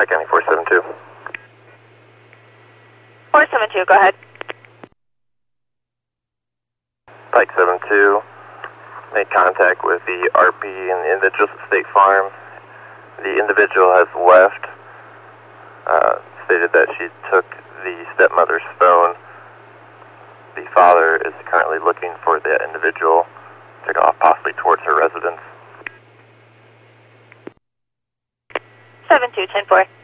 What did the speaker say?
Pike County 472. 472, go ahead. Pike 72 made contact with the RP and the individuals at State Farm. The individual has left, stated that she took the stepmother's phone. The father is currently looking for the individual, took off possibly towards her residence. 72, 10-4.